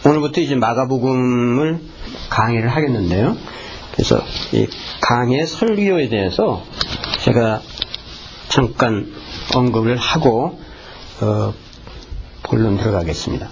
오늘부터 이제 마가복음을 강의를 하겠는데요. 그래서 이 강의 설교에 대해서 제가 잠깐 언급을 하고 본론 들어가겠습니다.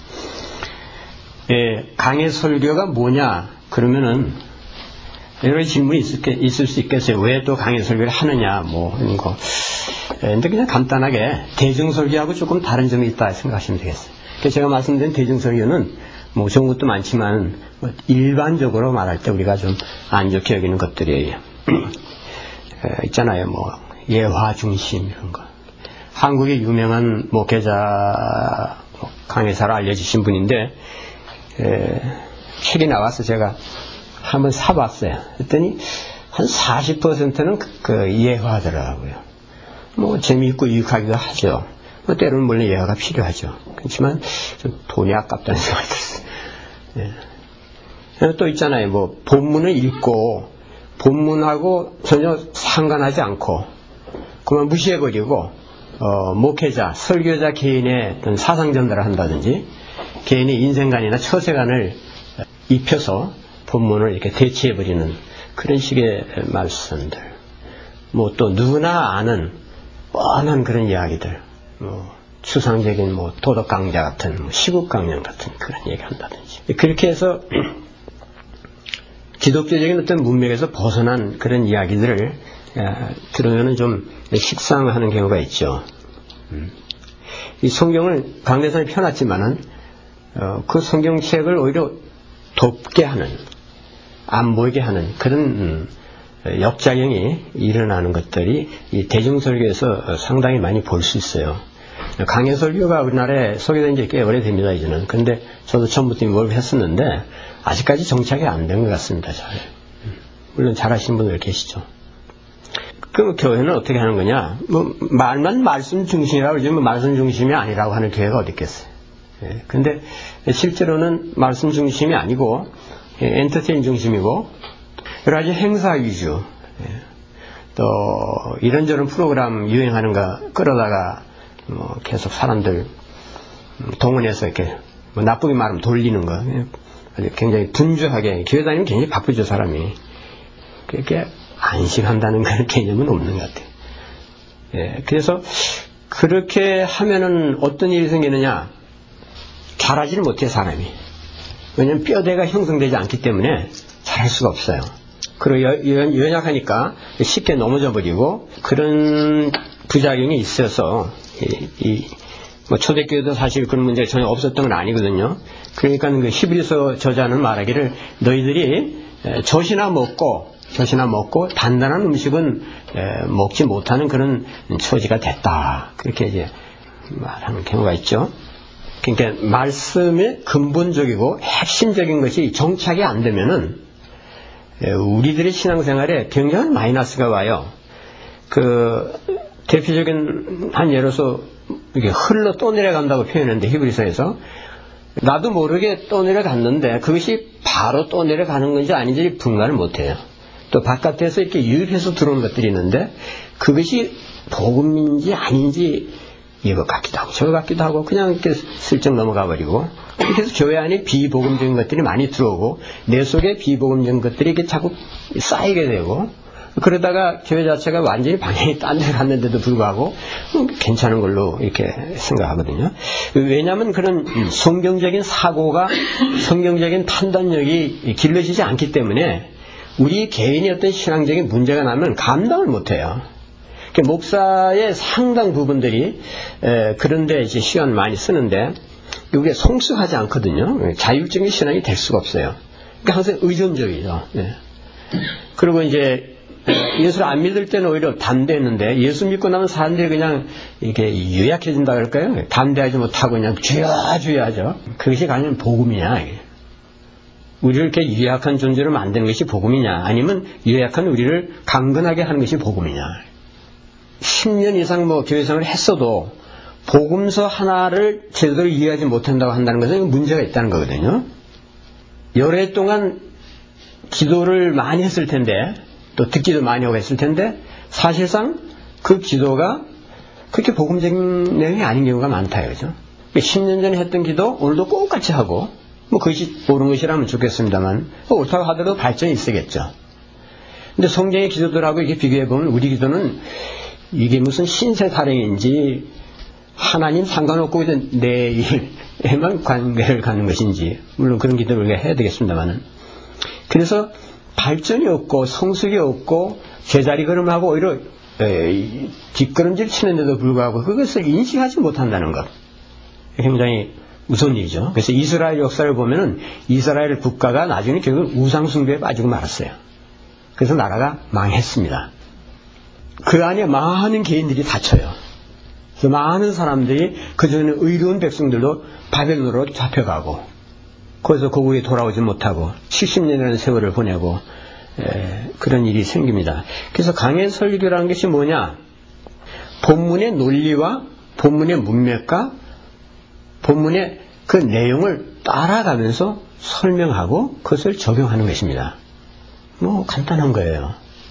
강의 설교가 뭐냐? 그러면은 여러 질문이 있을 수 있겠어요. 왜 또 강의 설교를 하느냐? 뭐 이런 거. 근데 그냥 간단하게 대중설교하고 조금 다른 점이 있다 생각하시면 되겠어요. 제가 말씀드린 대중설교는 뭐 좋은 것도 많지만 일반적으로 말할 때 우리가 좀 안 좋게 여기는 것들이에요. 있잖아요. 뭐 예화 중심 이런 거. 한국의 유명한 목회자 강의사로 알려지신 분인데 책이 나와서 제가 한번 사봤어요. 그랬더니 한 40%는 그 예화더라고요. 뭐 재미있고 유익하기도 하죠. 뭐 때로는 물론 예화가 필요하죠. 그렇지만 좀 돈이 아깝다는 생각이 들었어요. 또 있잖아요. 뭐 본문을 읽고 본문하고 전혀 상관하지 않고 그만 무시해버리고 목회자, 설교자 개인의 어떤 사상 전달을 한다든지 개인의 인생관이나 처세관을 입혀서 본문을 이렇게 대체해버리는 그런 식의 말씀들. 뭐 또 누구나 아는 뻔한 그런 이야기들. 뭐 추상적인 뭐 도덕 강좌 같은 뭐 시국 강연 같은 그런 얘기 한다든지. 그렇게 해서 기독교적인 어떤 문맥에서 벗어난 그런 이야기들을 들으면 좀 식상하는 경우가 있죠. 이 성경을 강대상에 펴놨지만은 그 성경책을 오히려 덮게 하는, 안 보이게 하는 그런 역작용이 일어나는 것들이 이 대중설교에서 상당히 많이 볼 수 있어요. 강해설교가 우리나라에 소개된 지 꽤 오래됩니다, 이제는. 근데 저도 처음부터 뭘 했었는데 아직까지 정착이 안 된 것 같습니다, 잘. 물론 잘하시는 분들 계시죠. 그럼 교회는 어떻게 하는 거냐? 뭐 말만 말씀 중심이라고 그러지 뭐 말씀 중심이 아니라고 하는 교회가 어디 있겠어요. 근데 실제로는 말씀 중심이 아니고 엔터테인 중심이고 여러 가지 행사 위주 또 이런저런 프로그램 유행하는 거 끌어다가 뭐 계속 사람들 동원해서 이렇게 뭐 나쁘게 말하면 돌리는 거 굉장히 분주하게 교회 다니면 굉장히 바쁘죠 사람이. 그렇게 안심한다는 그런 개념은 없는 것 같아요. 그래서 그렇게 하면은 어떤 일이 생기느냐? 잘하지를 못해 사람이. 왜냐하면 뼈대가 형성되지 않기 때문에 잘할 수가 없어요. 그리고 연약하니까 쉽게 넘어져 버리고 그런 부작용이 있어서 뭐 초대교회도 사실 그런 문제가 전혀 없었던 건 아니거든요. 그러니까 그 히브리서 저자는 말하기를 너희들이 젖이나 먹고 단단한 음식은 먹지 못하는 그런 처지가 됐다. 그렇게 이제 말하는 경우가 있죠. 그러니까 말씀의 근본적이고 핵심적인 것이 정착이 안 되면은 우리들의 신앙생활에 굉장한 마이너스가 와요. 그 대표적인 한 예로서 이게 흘러 떠내려간다고 표현했는데 히브리서에서 나도 모르게 떠내려갔는데 그것이 바로 떠내려가는 건지 아닌지 분간을 못해요. 또 바깥에서 이렇게 유입해서 들어오는 것들이 있는데 그것이 복음인지 아닌지 이거 같기도 하고 저거 같기도 하고 그냥 이렇게 슬쩍 넘어가 버리고 이렇게 해서 교회 안에 비복음적인 것들이 많이 들어오고 내 속에 비복음적인 것들이 이렇게 자꾸 쌓이게 되고 그러다가 교회 자체가 완전히 방향이 딴 데 갔는데도 불구하고 괜찮은 걸로 이렇게 생각하거든요. 왜냐하면 그런 성경적인 사고가 성경적인 판단력이 길러지지 않기 때문에 우리 개인의 어떤 신앙적인 문제가 나면 감당을 못해요. 목사의 상당 부분들이 그런데 이제 시간 많이 쓰는데 이게 성숙하지 않거든요. 자율적인 신앙이 될 수가 없어요. 그러니까 항상 의존적이죠. 그리고 이제 예수를 안 믿을 때는 오히려 담대했는데 예수 믿고 나면 사람들이 그냥 이렇게 유약해진다 그럴까요? 담대하지 못하고 그냥 주야 하죠. 그것이 과연 복음이냐? 우리를 이렇게 유약한 존재로 만드는 것이 복음이냐? 아니면 유약한 우리를 강건하게 하는 것이 복음이냐? 10년 이상 뭐 교회생활을 했어도 복음서 하나를 제대로 이해하지 못한다고 한다는 것은 문제가 있다는 거거든요. 여러 해 동안 기도를 많이 했을 텐데 또 듣기도 많이 하고 했을 텐데 사실상 그 기도가 그렇게 복음적인 내용이 아닌 경우가 많다 이거죠. 10년 전에 했던 기도 오늘도 똑같이 하고 뭐 그것이 옳은 것이라면 좋겠습니다만 옳다고 하더라도 발전이 있어야겠죠. 근데 성경의 기도들하고 이렇게 비교해보면 우리 기도는 이게 무슨 신세 타령인지 하나님 상관없고 그냥 내 일에만 관계를 갖는 것인지 물론 그런 기도를 우리가 해야 되겠습니다만은 그래서 발전이 없고 성숙이 없고 제자리 걸음하고 오히려 뒷걸음질 치는데도 불구하고 그것을 인식하지 못한다는 것 굉장히 무서운 일이죠. 그래서 이스라엘 역사를 보면은 이스라엘 국가가 나중에 결국 우상숭배에 빠지고 말았어요. 그래서 나라가 망했습니다. 그 안에 많은 개인들이 다쳐요. 그래서 많은 사람들이 그전에 의로운 백성들도 바벨론으로 잡혀가고 거기서 고국에 돌아오지 못하고 70년이라는 세월을 보내고 그런 일이 생깁니다. 그래서 강해 설교라는 것이 뭐냐? 본문의 논리와 본문의 문맥과 본문의 그 내용을 따라가면서 설명하고 그것을 적용하는 것입니다. 뭐 간단한 거예요.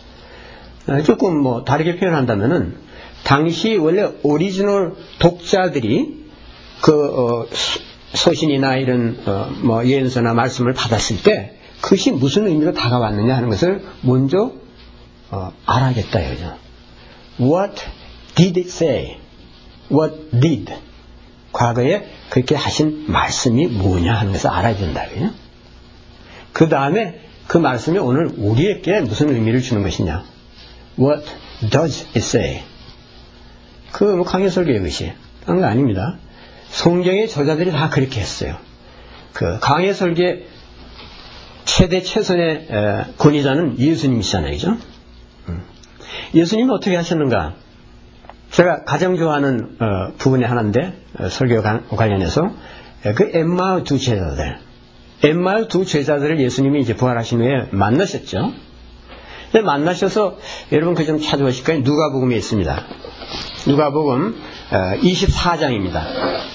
조금 뭐 다르게 표현한다면은 당시 원래 오리지널 독자들이 그 서신이나 이런 뭐 예언서나 말씀을 받았을 때 그것이 무슨 의미로 다가왔느냐 하는 것을 먼저 알아야겠다 이거죠. What did it say? What did? 과거에 그렇게 하신 말씀이 뭐냐 하는 것을 알아야 된다. 그 다음에 그 말씀이 오늘 우리에게 무슨 의미를 주는 것이냐. What does it say? 그 뭐 강해 설교의 것이 그런 거 아닙니다. 성경의 저자들이 다 그렇게 했어요. 그 강해 설교의 최대 최선의 권위자는 예수님이시잖아요. 그죠? 예수님이 어떻게 하셨는가? 제가 가장 좋아하는 부분이 하나인데 설교 관련해서 그 엠마오 두 제자들 엠마오 두 제자들을 예수님이 이제 부활하신 후에 만나셨죠. 근데 만나셔서 여러분 그 좀 찾아보실까요? 누가복음에 있습니다. 누가복음 24장입니다.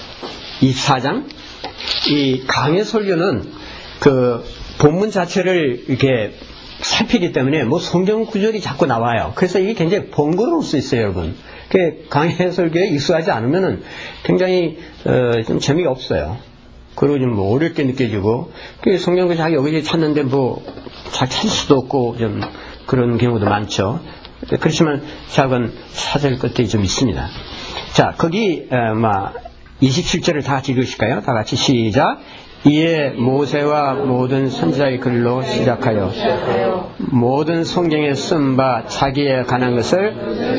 24장 이 강해 설교는 그 본문 자체를 이렇게 살피기 때문에 뭐 성경 구절이 자꾸 나와요. 그래서 이게 굉장히 번거로울 수 있어요, 여러분. 강해 설교에 익숙하지 않으면은 굉장히 좀 재미가 없어요. 그리고 좀 뭐 어렵게 느껴지고 성경 구절 여기저기 찾는데 뭐 잘 찾을 수도 없고 좀 그런 경우도 많죠. 그렇지만 작은 찾을 것들이 좀 있습니다. 자, 거기 27절을 다 같이 읽으실까요? 다 같이 시작. 이에 모세와 모든 선지자의 글로 시작하여 모든 성경에 쓴 바 자기에 관한 것을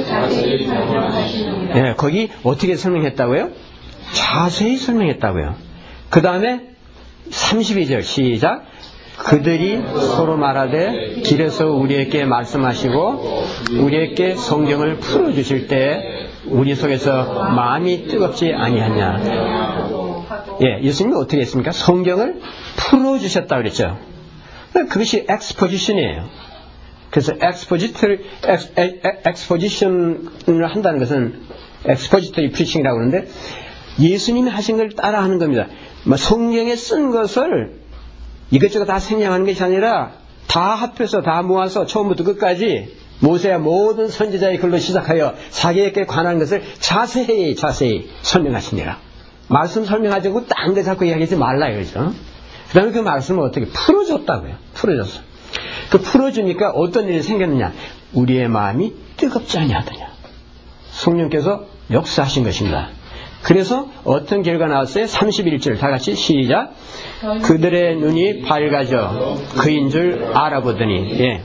거기 어떻게 설명했다고요? 자세히 설명했다고요. 그 다음에 32절 시작. 그들이 서로 말하되 길에서 우리에게 말씀하시고 우리에게 성경을 풀어주실 때 우리 속에서 마음이 뜨겁지 아니하냐. 예수님이 어떻게 했습니까? 성경을 풀어주셨다고 그랬죠. 그것이 엑스포지션이에요. 그래서 엑스포지션을 한다는 것은 엑스포지터리 프리칭이라고 그러는데 예수님이 하신 걸 따라하는 겁니다. 성경에 쓴 것을 이것저것 다 생략하는 것이 아니라 다 합해서 다 모아서 처음부터 끝까지 모세와 모든 선지자의 글로 시작하여 자기에게 관한 것을 자세히 설명하시니라. 말씀 설명하지 않고 딴 데 자꾸 이야기하지 말라 이거죠. 그 다음에 그 말씀을 어떻게 풀어줬다고요. 풀어줬어. 그 풀어주니까 어떤 일이 생겼느냐. 우리의 마음이 뜨겁지 아니하더냐. 성령께서 역사하신 것입니다. 그래서 어떤 결과 나왔어요? 31절 다 같이 시작. 그들의 눈이 밝아져 그인 줄 알아보더니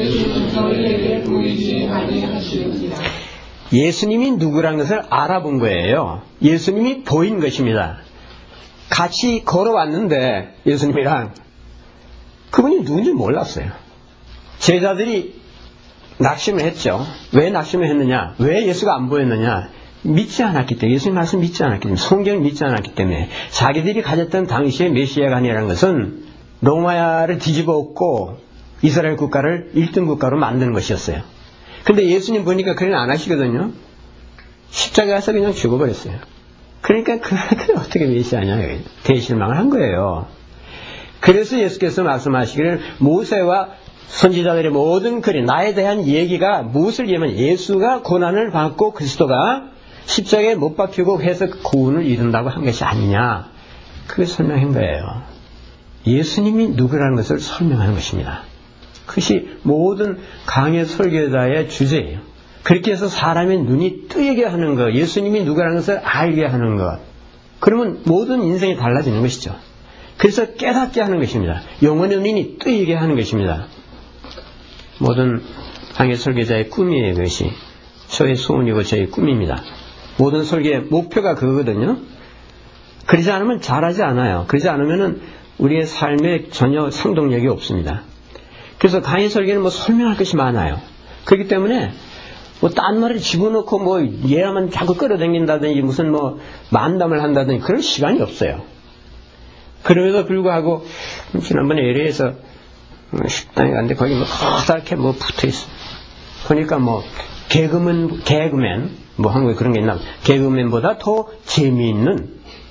예수님이 누구라는 것을 알아본 거예요. 예수님이 보인 것입니다. 같이 걸어왔는데 예수님이랑 그분이 누군지 몰랐어요. 제자들이 낙심을 했죠. 왜 낙심을 했느냐? 왜 예수가 안 보였느냐? 믿지 않았기 때문에, 예수님 말씀 믿지 않았기 때문에, 성경을 믿지 않았기 때문에, 자기들이 가졌던 당시의 메시아가 아니라는 것은 로마를 뒤집어 엎고 이스라엘 국가를 1등 국가로 만드는 것이었어요. 근데 예수님 보니까 그런 안 하시거든요. 십자가에서 그냥 죽어버렸어요. 그러니까 그걸 어떻게 메시아냐? 대실망을 한 거예요. 그래서 예수께서 말씀하시기를 모세와 선지자들의 모든 글이 나에 대한 얘기가 무엇을 얘기하면 예수가 고난을 받고 그리스도가 십자가에 못 박히고 해서 구원을 이룬다고 한 것이 아니냐. 그걸 설명한 거예요. 예수님이 누구라는 것을 설명하는 것입니다. 그것이 모든 강해 설교자의 주제예요. 그렇게 해서 사람의 눈이 뜨이게 하는 것, 예수님이 누구라는 것을 알게 하는 것. 그러면 모든 인생이 달라지는 것이죠. 그래서 깨닫게 하는 것입니다. 영혼의 눈이 뜨이게 하는 것입니다. 모든 강해 설교자의 꿈이에요. 그것이 저의 소원이고 저의 꿈입니다. 모든 설교의 목표가 그거거든요. 그러지 않으면 잘하지 않아요. 그러지 않으면 우리의 삶에 전혀 상동력이 없습니다. 그래서 강의 설교는 뭐 설명할 것이 많아요. 그렇기 때문에 뭐 딴 말을 집어넣고 뭐 얘야만 자꾸 끌어당긴다든지 무슨 뭐 만담을 한다든지 그럴 시간이 없어요. 그럼에도 불구하고 지난번에 LA에서 식당에 갔는데 거기 뭐 커다랗게 뭐 붙어있어. 그러니까 뭐 개그맨 뭐 한국에 그런 게 있나, 개그맨보다 더 재미있는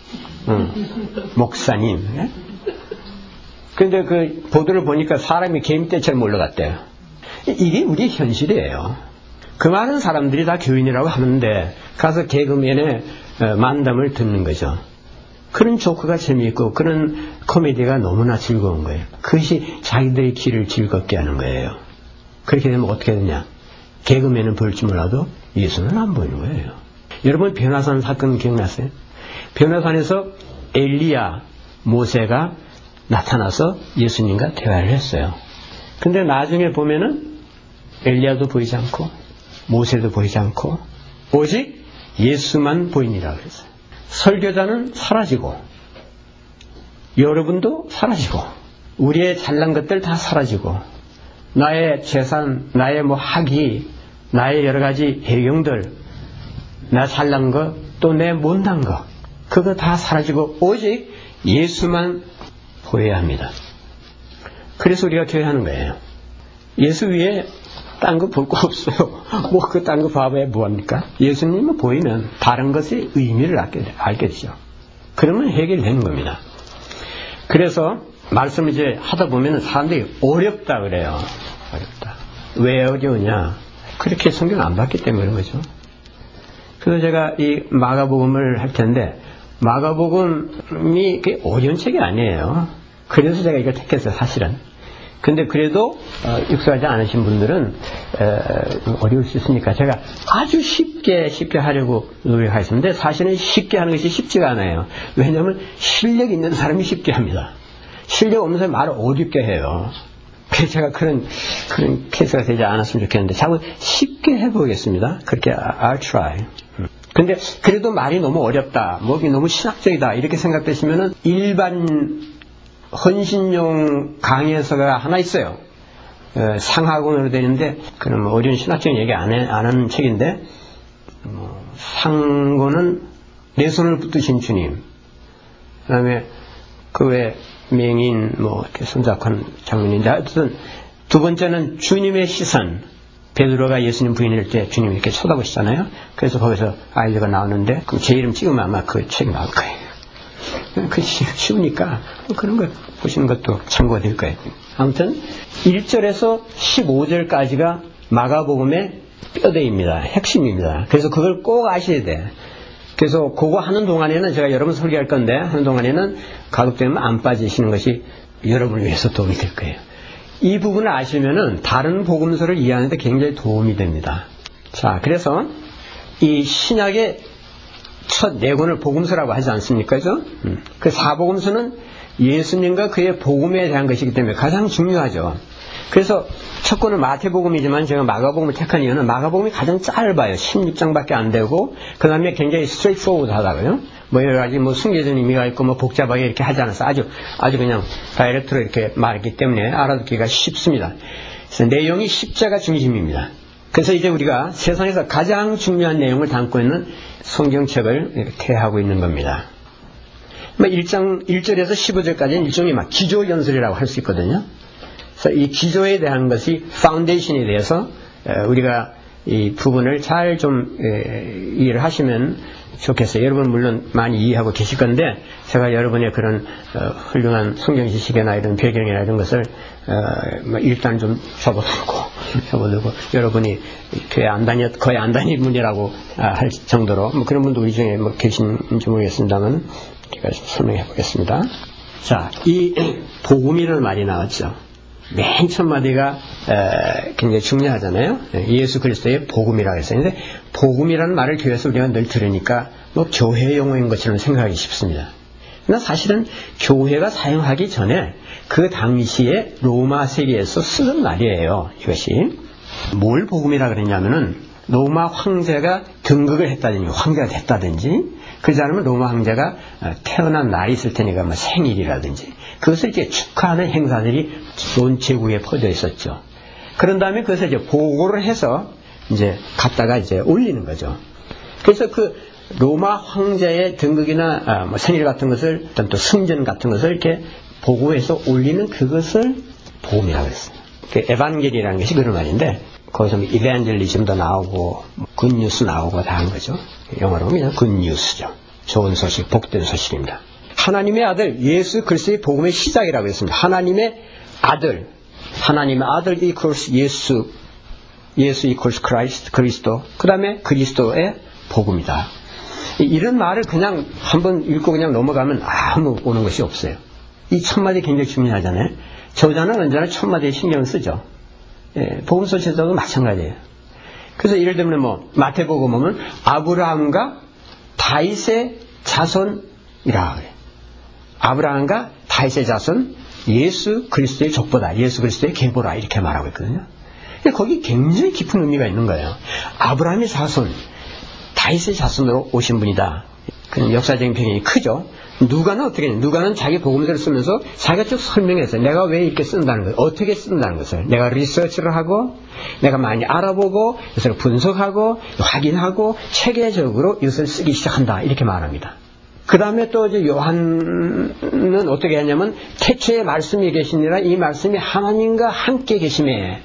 목사님. 예? 근데 그 보도를 보니까 사람이 개미떼처럼 몰려갔대요. 이게 우리 현실이에요. 그 많은 사람들이 다 교인이라고 하는데 가서 개그맨의 만담을 듣는 거죠. 그런 조크가 재미있고 그런 코미디가 너무나 즐거운 거예요. 그것이 자기들의 길을 즐겁게 하는 거예요. 그렇게 되면 어떻게 되냐? 개그맨은 볼지 몰라도 예수는 안 보이는 거예요. 여러분 변화산 사건 기억나세요? 변화산에서 엘리야, 모세가 나타나서 예수님과 대화를 했어요. 근데 나중에 보면은 엘리야도 보이지 않고 모세도 보이지 않고 오직 예수만 보이니라 그랬어요. 설교자는 사라지고 여러분도 사라지고 우리의 잘난 것들 다 사라지고 나의 재산, 나의 뭐 학위, 나의 여러 가지 배경들, 나 잘난 것, 또 내 못난 것, 그거 다 사라지고 오직 예수만 보여야 합니다. 그래서 우리가 교회하는 거예요. 예수 위에 딴 거 볼 거 없어요. 뭐 그 딴 거 봐봐야 뭐합니까? 예수님은 보이면 다른 것의 의미를 알게 되죠. 그러면 해결되는 겁니다. 그래서 말씀을 이제 하다 보면 사람들이 어렵다 그래요. 어렵다. 왜 어려우냐? 그렇게 성경 안 봤기 때문에 그런 거죠. 그래서 제가 이 마가복음을 할 텐데 마가복음이 어려운 책이 아니에요. 그래서 제가 이걸 택했어요, 사실은. 근데 그래도 익숙하지 않으신 분들은 어려울 수 있으니까 제가 아주 쉽게 하려고 노력하겠습니다. 사실은 쉽게 하는 것이 쉽지가 않아요. 왜냐하면 실력 있는 사람이 쉽게 합니다. 실력 없는 사람이 말을 어렵게 해요. 그래서 제가 그런 케이스가 되지 않았으면 좋겠는데 자꾸 쉽게 해보겠습니다. 그렇게 I'll try. 근데 그래도 말이 너무 어렵다, 목이 너무 신학적이다 이렇게 생각되시면은 일반 헌신용 강의서가 하나 있어요. 상하권으로 되는데 그럼 어려운 신학적인 얘기 안 하는 책인데 상고는 내 손을 붙드신 주님, 그 다음에 그 외 맹인 뭐 이렇게 손잡한 장면인데 하여튼 두 번째는 주님의 시선. 베드로가 예수님 부인할 때 주님이 이렇게 쳐다보시잖아요. 그래서 거기서 아이디어가 나오는데 그럼 제 이름 찍으면 아마 그 책이 나올 거예요. 그 쉬우니까 그런 거 보시는 것도 참고가 될 거예요. 아무튼 1절에서 15절까지가 마가복음의 뼈대입니다. 핵심입니다. 그래서 그걸 꼭 아셔야 돼. 그래서 그거 하는 동안에는 제가 여러분 설교할 건데 하는 동안에는 가급적이면 안 빠지시는 것이 여러분을 위해서 도움이 될 거예요. 이 부분을 아시면은 다른 복음서를 이해하는 데 굉장히 도움이 됩니다. 자, 그래서 이 신약의 첫 네 권을 복음서라고 하지 않습니까? 그죠? 그 사복음서는 예수님과 그의 복음에 대한 것이기 때문에 가장 중요하죠. 그래서 첫 권은 마태복음이지만 제가 마가복음을 택한 이유는 마가복음이 가장 짧아요. 16장밖에 안 되고 그 다음에 굉장히 스트레이트포워드하다고요. 뭐 여러 가지 뭐 숨겨진 의미가 있고 뭐 복잡하게 이렇게 하지 않아서 아주 그냥 다이렉트로 이렇게 말했기 때문에 알아듣기가 쉽습니다. 그래서 내용이 십자가 중심입니다. 그래서 이제 우리가 세상에서 가장 중요한 내용을 담고 있는 성경책을 태하고 있는 겁니다. 1절에서 15절까지는 일종의 막 기조 연설이라고 할 수 있거든요. 그래서 이 기조에 대한 것이 파운데이션에 대해서 우리가 이 부분을 잘 좀 이해를 하시면 좋겠어요. 여러분 물론 많이 이해하고 계실 건데 제가 여러분의 그런 훌륭한 성경 지식이나 이런 배경이나 이런 것을 일단 좀 접어들고 여러분이 교회 거의 안 다니는 분이라고 할 정도로 뭐 그런 분도 우리 중에 뭐 계신지 모르겠습니다만 제가 설명해 보겠습니다. 자, 이 복음이라는 말이 나왔죠. 맨 첫 마디가 굉장히 중요하잖아요. 예수 그리스도의 복음이라고 했어요. 근데 복음이라는 말을 교회에서 우리가 늘 들으니까 뭐 교회 용어인 것처럼 생각하기 쉽습니다. 그러나 사실은 교회가 사용하기 전에 그 당시에 로마 세계에서 쓰는 말이에요. 이것이 뭘 복음이라 그랬냐면은 로마 황제가 등극을 했다든지 황제가 됐다든지 그러지 않으면 로마 황제가 태어난 날이 있을 테니까 뭐 생일이라든지 그것을 이제 축하하는 행사들이 온 제국에 퍼져 있었죠. 그런 다음에 그것을 이제 보고를 해서 이제 갖다가 이제 올리는 거죠. 그래서 그 로마 황제의 등극이나 뭐 생일 같은 것을 어떤 또 승전 같은 것을 이렇게 보고해서 올리는 그것을 복음이라고 했어요. 그 에반겔리라는 것이 그런 말인데 거기서 뭐 이벤젤리즘도 나오고 굿뉴스 나오고 다 한 거죠. 영어로 보면 굿뉴스죠. 좋은 소식, 복된 소식입니다. 하나님의 아들 예수 그리스도의 복음의 시작이라고 했습니다. 하나님의 아들 equals 예수 equals 크라이스트, 그리스도. 그 다음에 그리스도의 복음이다. 이런 말을 그냥 한번 읽고 그냥 넘어가면 아무 오는 것이 없어요. 이 첫마디 굉장히 중요하잖아요. 저자는 언제나 첫마디에 신경을 쓰죠. 예, 복음 소식에서도 마찬가지예요. 그래서 예를 들면 뭐 마태복음 보면 아브라함과 다윗의 자손이라 그래요. 아브라함과 다윗의 자손, 예수 그리스도의 족보다, 예수 그리스도의 계보라 이렇게 말하고 있거든요. 근데 거기 굉장히 깊은 의미가 있는 거예요. 아브라함의 자손, 다윗의 자손으로 오신 분이다. 그냥 역사적인 배경이 크죠. 누가는 어떻게 했냐? 누가는 자기 복음서를 쓰면서 자기가 쭉 설명했어요. 내가 왜 이렇게 쓴다는 거예요. 어떻게 쓴다는 것을. 내가 리서치를 하고 내가 많이 알아보고 이것을 분석하고 확인하고 체계적으로 이것을 쓰기 시작한다. 이렇게 말합니다. 그 다음에 또 이제 요한은 어떻게 했냐면 태초에 말씀이 계시니라 이 말씀이 하나님과 함께 계심에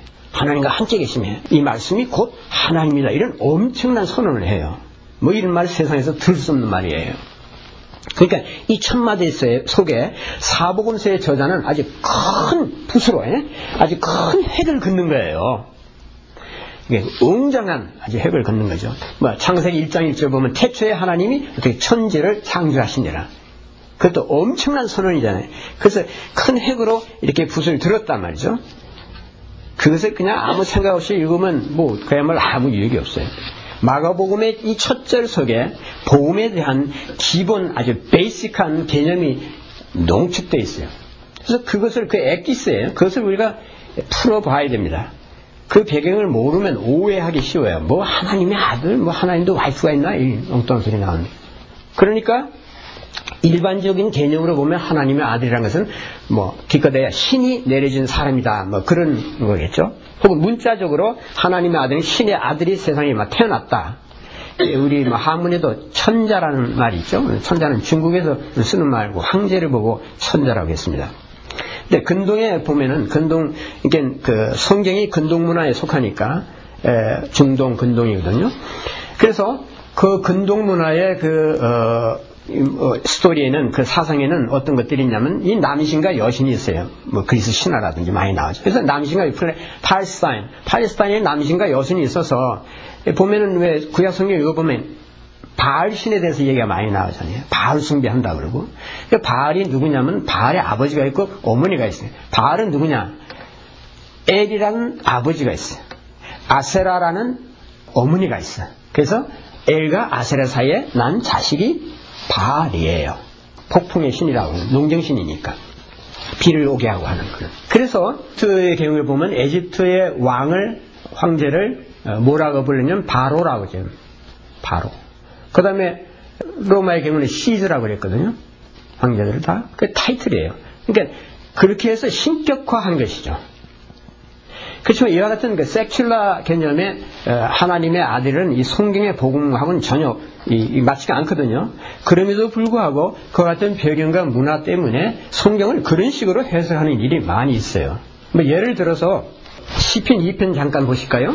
이 말씀이 곧 하나님이다. 이런 엄청난 선언을 해요. 뭐 이런 말 세상에서 들 수 없는 말이에요. 그러니까 이 첫마디 속에 사복음서의 저자는 아주 큰 붓으로 아주 큰 획을 긋는 거예요. 이게 웅장한 아주 획을 긋는 거죠. 뭐 창세기 1장 1절 보면 태초에 하나님이 어떻게 천지를 창조하시니라. 그것도 엄청난 선언이잖아요. 그래서 큰 획으로 이렇게 붓을 들었단 말이죠. 그것을 그냥 아무 생각 없이 읽으면 뭐 그야말로 아무 유익이 없어요. 마가복음의 이 첫 절 속에 복음에 대한 기본 아주 베이직한 개념이 농축되어 있어요. 그래서 그것을 그 엑기스예요. 그것을 우리가 풀어봐야 됩니다. 그 배경을 모르면 오해하기 쉬워요. 뭐 하나님의 아들, 뭐 하나님도 와이프가 있나 이 엉뚱한 소리 나오는데. 그러니까 일반적인 개념으로 보면 하나님의 아들이라는 것은 뭐 기껏해야 신이 내려진 사람이다 뭐 그런 거겠죠. 혹은 문자적으로 하나님의 아들은 신의 아들이 세상에 막 태어났다. 우리 뭐 한문에도 천자라는 말이 있죠. 천자는 중국에서 쓰는 말고 황제를 보고 천자라고 했습니다. 근데 근동에 보면은 근동 이게 그 성경이 근동 문화에 속하니까 중동 근동이거든요. 그래서 그 근동 문화의 스토리에는 그 사상에는 어떤 것들이 있냐면 이 남신과 여신이 있어요. 뭐 그리스 신화라든지 많이 나오죠. 그래서 남신과 팔레스타인에 남신과 여신이 있어서 보면은 왜 구약 성경 읽어보면 바알 신에 대해서 얘기가 많이 나오잖아요. 바알 숭배한다 그러고. 바알이 누구냐면 바알의 아버지가 있고 어머니가 있어요. 바알은 누구냐? 엘이라는 아버지가 있어요. 아세라라는 어머니가 있어요. 그래서 엘과 아세라 사이에 난 자식이 바알이에요. 폭풍의 신이라고 농정신이니까 비를 오게 하고 하는 그런. 그래서 에집트의 경우에 보면 에집트의 황제를 뭐라고 부르냐면 바로라고 하죠. 바로. 그 다음에 로마의 경우는 시즈라고 그랬거든요. 황제들을 다. 그 타이틀이에요. 그러니까 그렇게 해서 신격화한 것이죠. 그렇지만 이와 같은 그 섹슐라 개념의 하나님의 아들은 이 성경의 복음하고는 전혀 맞지가 않거든요. 그럼에도 불구하고 그와 같은 배경과 문화 때문에 성경을 그런 식으로 해석하는 일이 많이 있어요. 뭐 예를 들어서 시편 2편 잠깐 보실까요?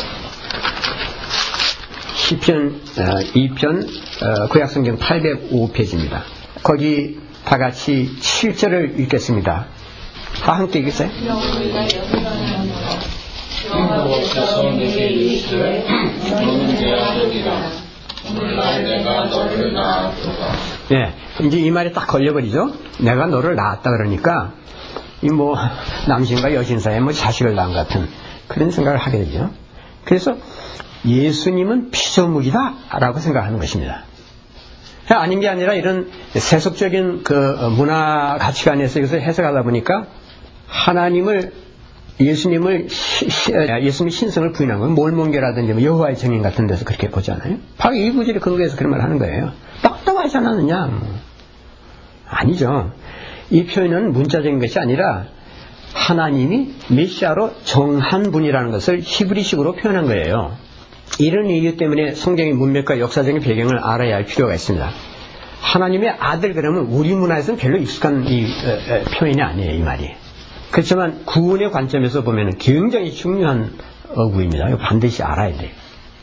시편 2편 구약성경 805페이지입니다. 거기 다 같이 7절을 읽겠습니다. 다 함께 읽으세요. 여호와께서 내게 이르시되 너는 내 아들이라 오늘날 내가 너를 낳았도다. 예, 이제 이 말에 딱 걸려버리죠. 내가 너를 낳았다 그러니까 이 뭐 남신과 여신 사이에 뭐 자식을 낳은 같은 그런 생각을 하게 되죠. 그래서 예수님은 피조물이다라고 생각하는 것입니다. 아닌 게 아니라 이런 세속적인 그 문화 가치관에서 이것을 해석하다 보니까 예수님의 신성을 부인한 건 몰몬교라든지 여호와의 증인 같은 데서 그렇게 보잖아요. 바로 이 구절의 근거에서 그런 말을 하는 거예요. 똑똑하지 않았느냐? 아니죠. 이 표현은 문자적인 것이 아니라 하나님이 메시아로 정한 분이라는 것을 히브리식으로 표현한 거예요. 이런 이유 때문에 성경의 문맥과 역사적인 배경을 알아야 할 필요가 있습니다. 하나님의 아들 그러면 우리 문화에서는 별로 익숙한 이 표현이 아니에요, 이 말이. 그렇지만 구원의 관점에서 보면 굉장히 중요한 어구입니다. 이거 반드시 알아야 돼요.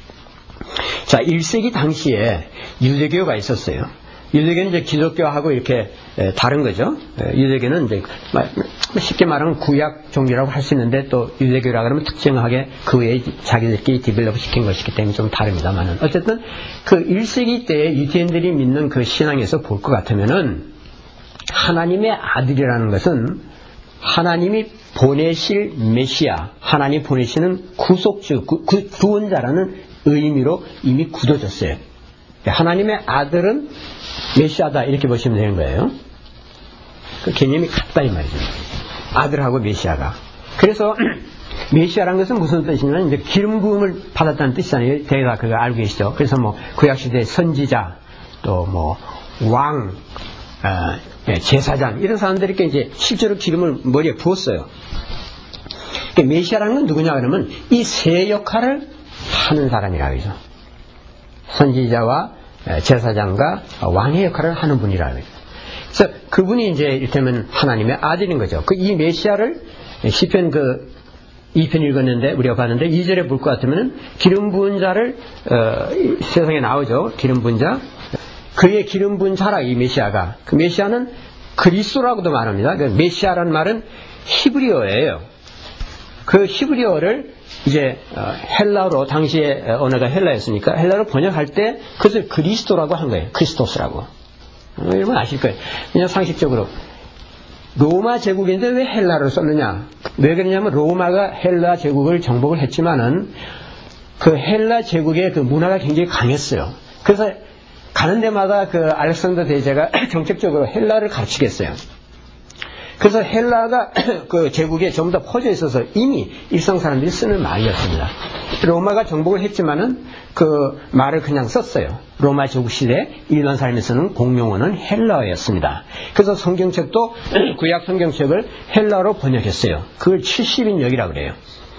자, 1세기 당시에 유대교가 있었어요. 유대교는 이제 기독교하고 이렇게 다른 거죠. 유대교는 이제 쉽게 말하면 구약 종교라고 할 수 있는데 또 유대교라 그러면 특정하게 그 외에 자기들끼리 디벨롭 시킨 것이기 때문에 좀 다릅니다만은 어쨌든 그 1세기 때에 유대인들이 믿는 그 신앙에서 볼 것 같으면은 하나님의 아들이라는 것은 하나님이 보내실 메시아, 하나님이 보내시는 구속주, 구원자라는 의미로 이미 굳어졌어요. 하나님의 아들은 메시아다 이렇게 보시면 되는 거예요. 그 개념이 같다 이 말이죠. 아들하고 메시아가. 그래서 메시아라는 것은 무슨 뜻이냐면 이제 기름 부음을 받았다는 뜻이잖아요. 대개 다 그거 알고 계시죠. 그래서 뭐 구약 시대 선지자 또 뭐 왕, 제사장 이런 사람들에게 이제 실제로 기름을 머리에 부었어요. 그러니까 메시아라는 건 누구냐 그러면 이 세 역할을 하는 사람이라고 하죠. 선지자와 제사장과 왕의 역할을 하는 분이라고 해요. 그래서 그분이 이제 이를테면 하나님의 아들인 거죠. 이 메시아를 시편 2편 읽었는데 우리가 봤는데 2절에 볼 것 같으면 기름 부은 자를 세상에 나오죠. 기름 부은 자. 그의 기름 부은 자라 이 메시아가. 그 메시아는 그리스도라고도 말합니다. 그 메시아라는 말은 히브리어예요. 그 히브리어를 이제 헬라어로 당시에 언어가 헬라였으니까 헬라어로 번역할 때 그것을 그리스도라고 한 거예요. 크리스토스라고. 여러분 아실 거예요. 그냥 상식적으로 로마 제국인데 왜 헬라어를 썼느냐? 왜 그러냐면 로마가 헬라 제국을 정복을 했지만은 그 헬라 제국의 그 문화가 굉장히 강했어요. 그래서 가는 데마다 그 알렉산더 대제가 정책적으로 헬라를 가르치겠어요. 그래서 헬라가 그 제국에 전부 다 퍼져 있어서 이미 일상 사람들이 쓰는 말이었습니다. 로마가 정복을 했지만은 그 말을 그냥 썼어요. 로마 제국 시대 일반 사람이 쓰는 공용어는 헬라어였습니다. 그래서 성경책도 구약 성경책을 헬라어로 번역했어요. 그걸 70인역이라고 그래요.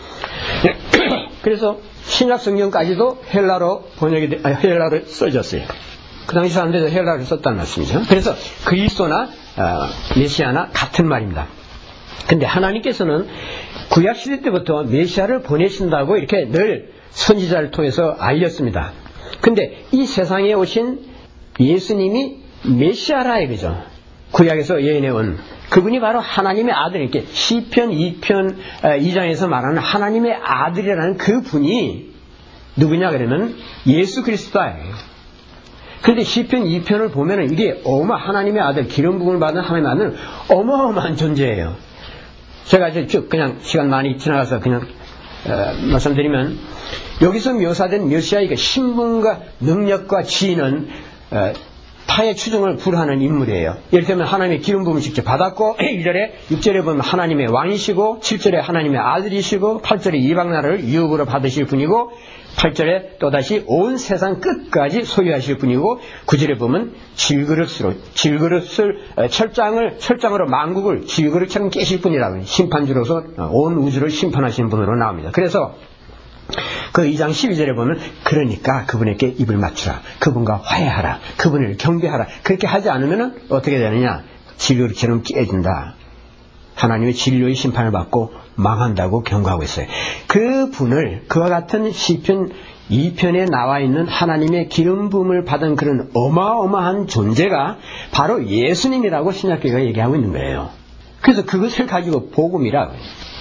그래서 신약 성경까지도 헬라로 헬라로 써졌어요. 그 당시 사람들도 헬라를 썼다는 말씀이죠. 그래서 그리스도나 메시아나 같은 말입니다. 근데 하나님께서는 구약시대 때부터 메시아를 보내신다고 이렇게 늘 선지자를 통해서 알렸습니다. 근데 이 세상에 오신 예수님이 메시아라 이거죠. 구약에서 예언해 온 그분이 바로 하나님의 아들, 이렇게 시편 2장에서 말하는 하나님의 아들이라는 그 분이 누구냐 그러면 예수 그리스도다. 그런데 시편 2편을 보면은 이게 하나님의 아들, 기름 부음을 받은 하나님의 아들은 어마어마한 존재예요. 제가 이제 쭉 그냥 시간 많이 지나가서 그냥 말씀드리면 여기서 묘사된 메시아의 신분과 능력과 지위는 타의 추종을 불하는 인물이에요. 예를 들면 하나님의 기름 부음을 직접 받았고 1절에 6절에 보면 하나님의 왕이시고 7절에 하나님의 아들이시고 8절에 이방나라를 유업으로 받으실 분이고 8절에 또다시 온 세상 끝까지 소유하실 분이고 9절에 보면 질그릇을 철장으로 만국을 질그릇처럼 깨실 분이라고 심판주로서 온 우주를 심판하시는 분으로 나옵니다. 그래서 그 2장 12절에 보면 그러니까 그분에게 입을 맞추라. 그분과 화해하라. 그분을 경배하라. 그렇게 하지 않으면 어떻게 되느냐. 질그릇처럼 깨진다. 하나님의 진료의 심판을 받고 망한다고 경고하고 있어요. 그 분을 그와 같은 시편 2편에 나와 있는 하나님의 기름 부음을 받은 그런 어마어마한 존재가 바로 예수님이라고 신약교회가 얘기하고 있는 거예요. 그래서 그것을 가지고 복음이라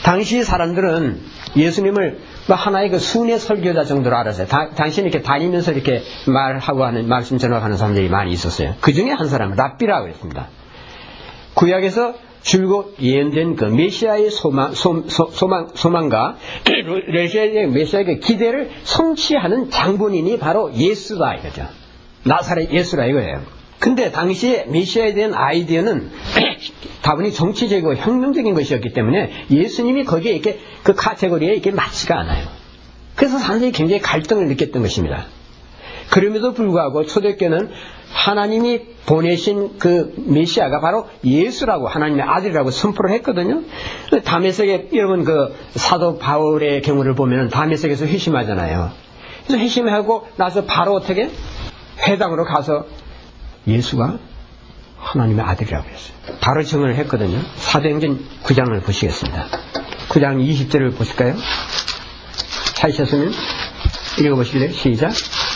당시 사람들은 예수님을 하나의 그 순회 설교자 정도로 알았어요. 당시 이렇게 다니면서 이렇게 말하고 하는, 말씀 전하는 사람들이 많이 있었어요. 그 중에 한 사람은 랍비라고 했습니다. 구약에서 줄곧 예언된 그 메시아의 소망과 메시아의 기대를 성취하는 장본인이 바로 예수다 이거죠. 나사렛 예수라 이거예요. 근데 당시에 메시아에 대한 아이디어는 다분히 정치적이고 혁명적인 것이었기 때문에 예수님이 거기에 이렇게 그 카테고리에 이렇게 맞지가 않아요. 그래서 사람들이 굉장히 갈등을 느꼈던 것입니다. 그럼에도 불구하고 초대교회는 하나님이 보내신 그 메시아가 바로 예수라고 하나님의 아들이라고 선포를 했거든요. 다메섹에 여러분 그 사도 바울의 경우를 보면 다메섹에서 회심하잖아요. 그래서 회심하고 나서 바로 어떻게 회당으로 가서 예수가 하나님의 아들이라고 했어요. 바로 증언을 했거든요. 사도행전 9장을 보시겠습니다. 9장 20절을 보실까요? 찾으셨으면 읽어보실래요? 시작.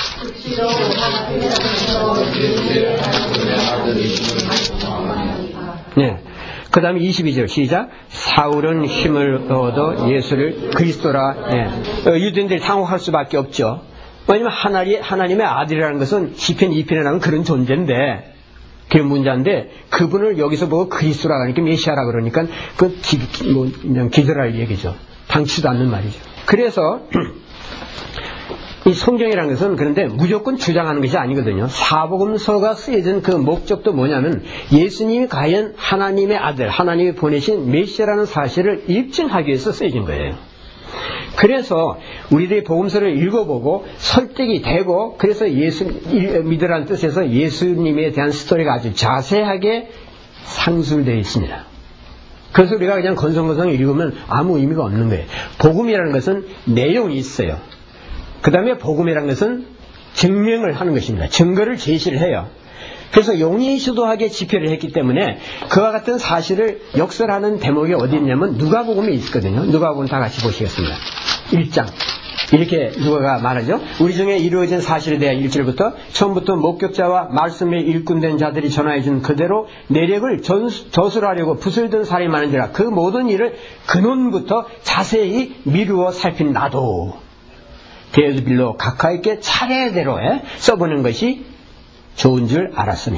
네. 그 다음에 22절 시작. 사울은 힘을 얻어 예수를 그리스도라. 네. 유대인들이 당혹할 수밖에 없죠. 왜냐면 하나님의 아들이라는 것은 시편 2편에 나오는 그런 존재인데, 그런 문자인데, 그분을 여기서 보고 그리스도라고 하니까 메시아라 그러니까 그냥 기절할 얘기죠. 당치도 않는 말이죠. 그래서 이 성경이라는 것은 그런데 무조건 주장하는 것이 아니거든요. 사복음서가 쓰여진 그 목적도 뭐냐면 예수님이 과연 하나님의 아들, 하나님이 보내신 메시아라는 사실을 입증하기 위해서 쓰여진 거예요. 그래서 우리들이 복음서를 읽어보고 설득이 되고, 그래서 예수 믿으라는 뜻에서 예수님에 대한 스토리가 아주 자세하게 상술되어 있습니다. 그래서 우리가 그냥 건성건성 읽으면 아무 의미가 없는 거예요. 복음이라는 것은 내용이 있어요. 그 다음에 복음이라는 것은 증명을 하는 것입니다. 증거를 제시를 해요. 그래서 용의주도하게 집회를 했기 때문에 그와 같은 사실을 역설하는 대목이 어디 있냐면 누가복음에 있거든요. 누가복음 다 같이 보시겠습니다. 1장 이렇게 누가가 말하죠. 우리 중에 이루어진 사실에 대한 1절부터 처음부터 목격자와 말씀에 일꾼된 자들이 전하여준 그대로 내력을 저술하려고 붓을 든 사람이 많은지라 그 모든 일을 근원부터 자세히 미루어 살핀 나도 데오드빌로 각하 있게 차례대로 써보는 것이 좋은 줄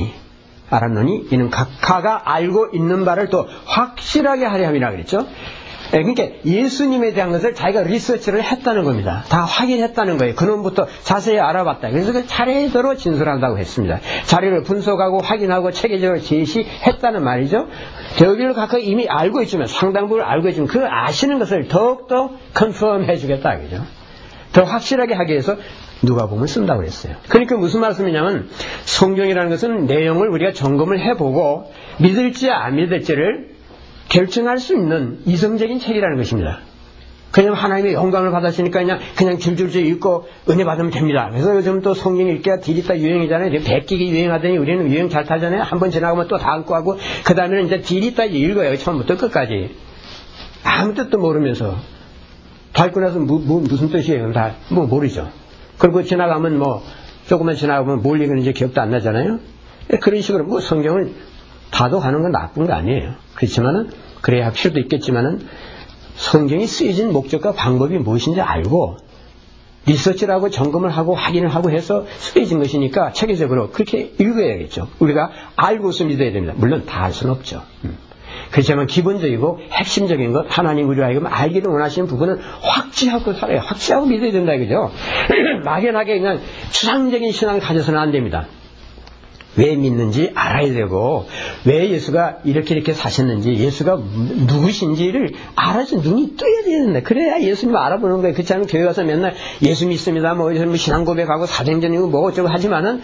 알았노니 이는 각하가 알고 있는 바를 또 확실하게 하려 함이라 그랬죠. 그러니까 예수님에 대한 것을 자기가 리서치를 했다는 겁니다. 다 확인했다는 거예요. 그놈부터 자세히 알아봤다. 그래서 그 차례대로 진술한다고 했습니다. 자료를 분석하고 확인하고 체계적으로 제시했다는 말이죠. 데오드빌로 각하가 이미 알고 있지만 상당 부분을 알고 있지만 그 아시는 것을 더욱더 컨펌 해주겠다 그죠. 더 확실하게 하기 위해서 누가복음을 쓴다고 그랬어요. 그러니까 무슨 말씀이냐면 성경이라는 것은 내용을 우리가 점검을 해보고 믿을지 안 믿을지를 결정할 수 있는 이성적인 책이라는 것입니다. 그냥 하나님의 영광을 받았으니까 그냥 줄줄줄 읽고 은혜 받으면 됩니다. 그래서 요즘 또 성경 읽기가 디리따 유행이잖아요. 베끼기 유행하더니 우리는 유행 잘 타잖아요. 한번 지나가면 또 다음 거 하고 그 다음에는 이제 디리따 읽어요. 처음부터 끝까지. 아무 뜻도 모르면서. 밟고 나서 무슨 뜻이에요? 다 모르죠. 그리고 지나가면 조금만 지나가면 뭘 읽는지 기억도 안 나잖아요. 그런 식으로 성경을 봐도 가는 건 나쁜 거 아니에요. 그렇지만은 그래야 할 필요도 있겠지만은 성경이 쓰여진 목적과 방법이 무엇인지 알고 리서치를 하고 점검을 하고 확인을 하고 해서 쓰여진 것이니까 체계적으로 그렇게 읽어야겠죠. 우리가 알고서 믿어야 됩니다. 물론 다 알 수는 없죠. 그렇지만 기본적이고 핵심적인 것 하나님 우리가 하여금 알기를 원하시는 부분은 확지하고 살아요. 확지하고 믿어야 된다 이거죠. 막연하게 그냥 추상적인 신앙을 가져서는 안 됩니다. 왜 믿는지 알아야 되고 왜 예수가 이렇게 사셨는지 예수가 누구신지를 알아서 눈이 떠야 되는데 그래야 예수님 알아보는 거예요. 그렇지 않으면 교회 가서 맨날 예수 믿습니다 신앙 고백하고 사도행전이고 뭐 어쩌고 하지만은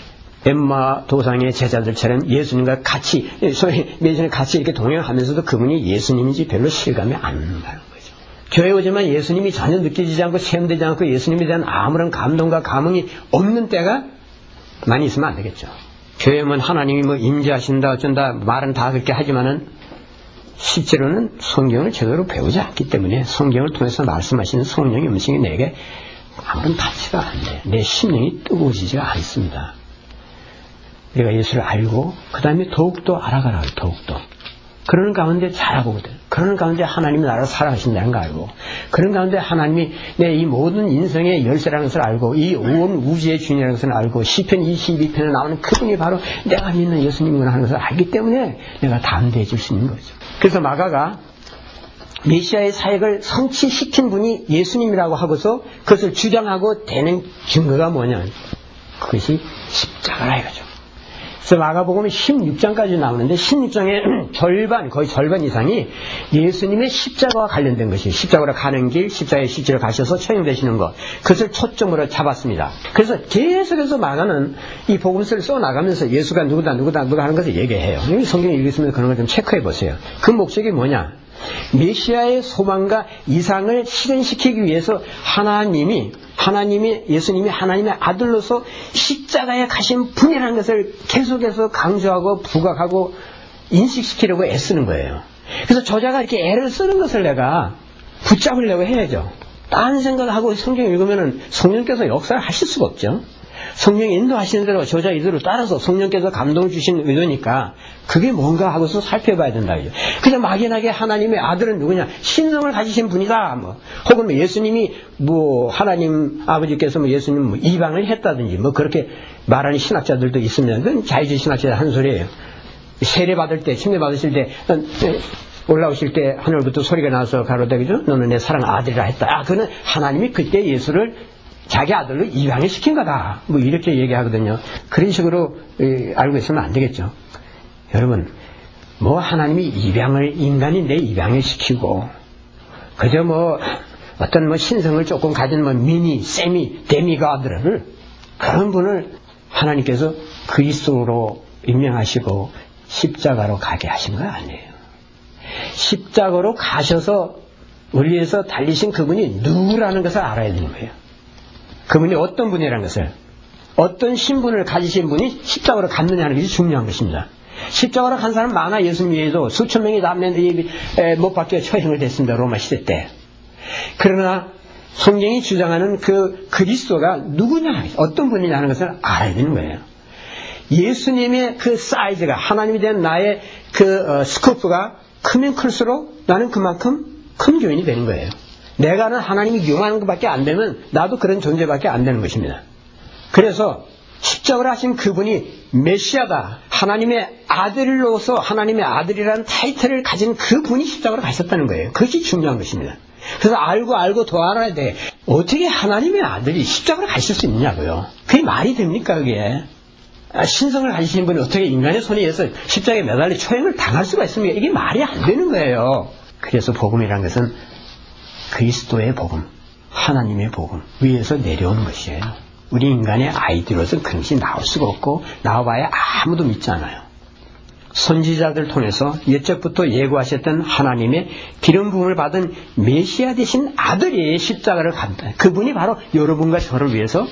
엠마 도상의 제자들처럼 예수님과 같이 예수님 같이 이렇게 동행하면서도 그분이 예수님인지 별로 실감이 안 난다는 거죠. 교회 오지만 예수님이 전혀 느껴지지 않고 체험되지 않고 예수님에 대한 아무런 감동과 감흥이 없는 때가 많이 있으면 안 되겠죠. 교회 오면 하나님이 임재하신다 어쩐다 말은 다 그렇게 하지만은 실제로는 성경을 제대로 배우지 않기 때문에 성경을 통해서 말씀하시는 성령의 음성이 내게 아무런 가치가 안 돼요. 내 심령이 뜨거워지지가 않습니다. 우리가 예수를 알고 그 다음에 더욱더 알아가라. 더욱더 그러는 가운데 잘하거든. 그런 가운데 하나님이 나를 사랑하신다는 거 알고, 그런 가운데 하나님이 내 이 모든 인생의 열쇠라는 것을 알고, 이 온 우주의 주인이라는 것을 알고, 시편 22편에 나오는 그분이 바로 내가 믿는 예수님이구나 하는 것을 알기 때문에 내가 담대해질 수 있는 거죠. 그래서 마가가 메시아의 사역을 성취시킨 분이 예수님이라고 하고서 그것을 주장하고 되는 증거가 뭐냐, 그것이 십자가라 이거죠. 그래서 마가복음 16장까지 나오는데 16장의 절반, 거의 절반 이상이 예수님의 십자가와 관련된 것이에요. 십자가로 가는 길, 십자가의 실제로 가셔서 처형되시는 것, 그것을 초점으로 잡았습니다. 그래서 계속해서 마가는 이 복음서를 써나가면서 예수가 누구다 하는 것을 얘기해요. 성경에 읽으시면 그런 걸 좀 체크해 보세요. 그 목적이 뭐냐, 메시아의 소망과 이상을 실현시키기 위해서 예수님이 하나님의 아들로서 십자가에 가신 분이라는 것을 계속해서 강조하고 부각하고 인식시키려고 애쓰는 거예요. 그래서 저자가 이렇게 애를 쓰는 것을 내가 붙잡으려고 해야죠. 딴 생각하고 성경 읽으면 성령께서 역사를 하실 수가 없죠. 성령이 인도하시는 대로 저자 이대로 따라서 성령께서 감동을 주신 의도니까 그게 뭔가 하고서 살펴봐야 된다. 그냥 막연하게 하나님의 아들은 누구냐, 신성을 가지신 분이다, 혹은 예수님이 하나님 아버지께서 예수님 이방을 했다든지 그렇게 말하는 신학자들도 있으면 그건 자유주의 신학자들 한 소리예요. 세례 받을 때, 침례 받으실 때 올라오실 때 하늘부터 소리가 나서 가로되기죠, 너는 내 사랑 아들이라 했다. 그는 하나님이 그때 예수를 자기 아들로 입양을 시킨 거다, 이렇게 얘기하거든요. 그런 식으로 알고 있으면 안 되겠죠. 여러분, 하나님이 인간이 내 입양을 시키고 그저 어떤 신성을 조금 가진 미니, 세미, 데미가드를, 그런 분을 하나님께서 그리스도로 임명하시고 십자가로 가게 하신 거 아니에요. 십자가로 가셔서 우리 위해서 달리신 그분이 누구라는 것을 알아야 되는 거예요. 그분이 어떤 분이라는 것을, 어떤 신분을 가지신 분이 십자가로 갔느냐 하는 것이 중요한 것입니다. 십자가로 간 사람 많아. 예수님 외에도 수천 명이 못 박혀 처형을 됐습니다, 로마 시대 때. 그러나 성경이 주장하는 그 그리스도가 누구냐, 어떤 분이냐 하는 것을 알아야 되는 거예요. 예수님의 그 사이즈가, 하나님이 된 나의 그 스코프가 크면 클수록 나는 그만큼 큰 교인이 되는 거예요. 내가는 하나님이 용하는 것밖에 안 되면 나도 그런 존재밖에 안 되는 것입니다. 그래서 십자가를 하신 그분이 메시아다, 하나님의 아들로서 하나님의 아들이라는 타이틀을 가진 그분이 십자가로 가셨다는 거예요. 그것이 중요한 것입니다. 그래서 알고 더 알아야 돼. 어떻게 하나님의 아들이 십자가로 가실 수 있냐고요. 그게 말이 됩니까, 그게? 신성을 가지신 분이 어떻게 인간의 손에 의해서 십자가에 매달려 처형을 당할 수가 있습니까? 이게 말이 안 되는 거예요. 그래서 복음이라는 것은 그리스도의 복음, 하나님의 복음 위에서 내려오는 것이에요. 우리 인간의 아이디어로서는 그런 것이 나올 수가 없고 나와봐야 아무도 믿지 않아요. 선지자들 통해서 옛적부터 예고하셨던 하나님의 기름 부음을 받은 메시아 되신 아들이 십자가를 간다. 그분이 바로 여러분과 저를 위해서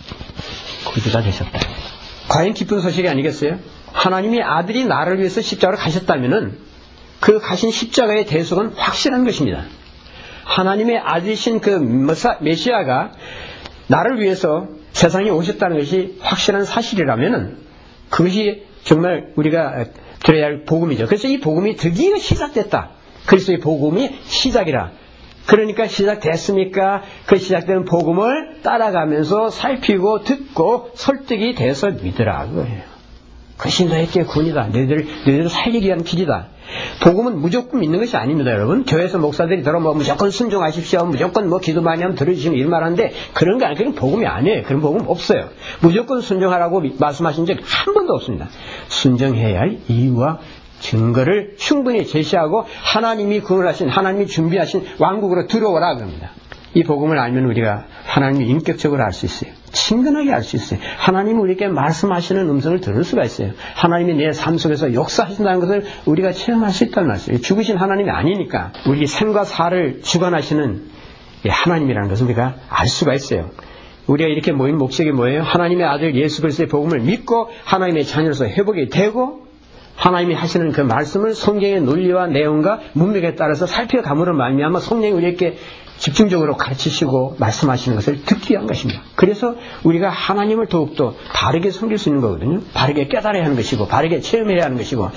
구주가 되셨다. 과연 기쁜 소식이 아니겠어요? 하나님의 아들이 나를 위해서 십자가를 가셨다면은 그 가신 십자가의 대속은 확실한 것입니다. 하나님의 아들이신 그 메시아가 나를 위해서 세상에 오셨다는 것이 확실한 사실이라면 그것이 정말 우리가 들어야 할 복음이죠. 그래서 이 복음이 드디어 시작됐다. 그리스도의 복음이 시작이라. 그러니까 시작됐으니까 그 시작된 복음을 따라가면서 살피고 듣고 설득이 돼서 믿으라 그거예요. 그것이 너의 구원이다. 너희들 살리기 위한 길이다. 복음은 무조건 믿는 것이 아닙니다, 여러분. 교회에서 목사들이 무조건 순종하십시오, 무조건 기도 많이 하면 들어주시면 일 말하는데 그런 게 아니에요. 그건 복음이 아니에요. 그런 복음 없어요. 무조건 순종하라고 말씀하신 적 한 번도 없습니다. 순종해야 할 이유와 증거를 충분히 제시하고 하나님이 구원하신, 하나님이 준비하신 왕국으로 들어오라 그럽니다. 이 복음을 알면 우리가 하나님을 인격적으로 알 수 있어요. 친근하게 알 수 있어요. 하나님은 우리에게 말씀하시는 음성을 들을 수가 있어요. 하나님이 내 삶 속에서 역사하신다는 것을 우리가 체험할 수 있다는 말씀이에요. 죽으신 하나님이 아니니까 우리 생과 사를 주관하시는 하나님이라는 것을 우리가 알 수가 있어요. 우리가 이렇게 모인 목적이 뭐예요? 하나님의 아들 예수 그리스도의 복음을 믿고 하나님의 자녀로서 회복이 되고 하나님이 하시는 그 말씀을 성경의 논리와 내용과 문맥에 따라서 살펴감으로 말미암아 성령이 우리에게 집중적으로 가르치시고 말씀하시는 것을 듣기 위한 것입니다. 그래서 우리가 하나님을 더욱더 바르게 섬길 수 있는 거거든요. 바르게 깨달아야 하는 것이고 바르게 체험해야 하는 것이고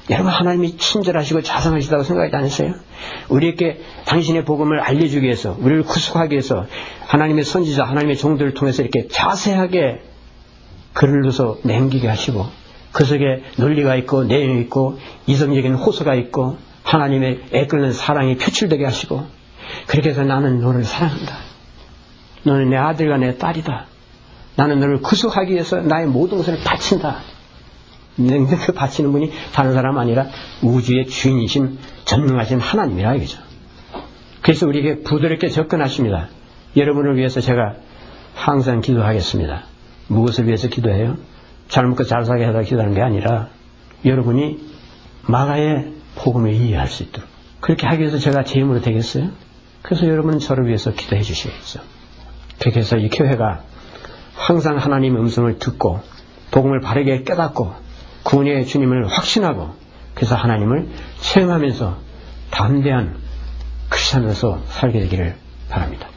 여러분 하나님이 친절하시고 자상하시다고 생각하지 않으세요? 우리에게 당신의 복음을 알려주기 위해서 우리를 구속하기 위해서 하나님의 선지자 하나님의 종들을 통해서 이렇게 자세하게 글을 넣어서 남기게 하시고 그 속에 논리가 있고 내용이 있고 이성적인 호소가 있고 하나님의 애끓는 사랑이 표출되게 하시고 그렇게 해서 나는 너를 사랑한다. 너는 내 아들과 내 딸이다. 나는 너를 구속하기 위해서 나의 모든 것을 바친다. 그 바치는 분이 다른 사람 아니라 우주의 주인이신 전능하신 하나님이라 이거죠. 그래서 우리에게 부드럽게 접근하십니다. 여러분을 위해서 제가 항상 기도하겠습니다. 무엇을 위해서 기도해요? 잘 먹고 잘 살게 하다 기도하는 게 아니라 여러분이 마가의 복음을 이해할 수 있도록 그렇게 하기 위해서 제가 제 힘으로 되겠어요? 그래서 여러분은 저를 위해서 기도해 주시겠죠. 그렇게 해서 이 교회가 항상 하나님의 음성을 듣고 복음을 바르게 깨닫고 구원의 주님을 확신하고 그래서 하나님을 체험하면서 담대한 크리스찬으로서 살게 되기를 바랍니다.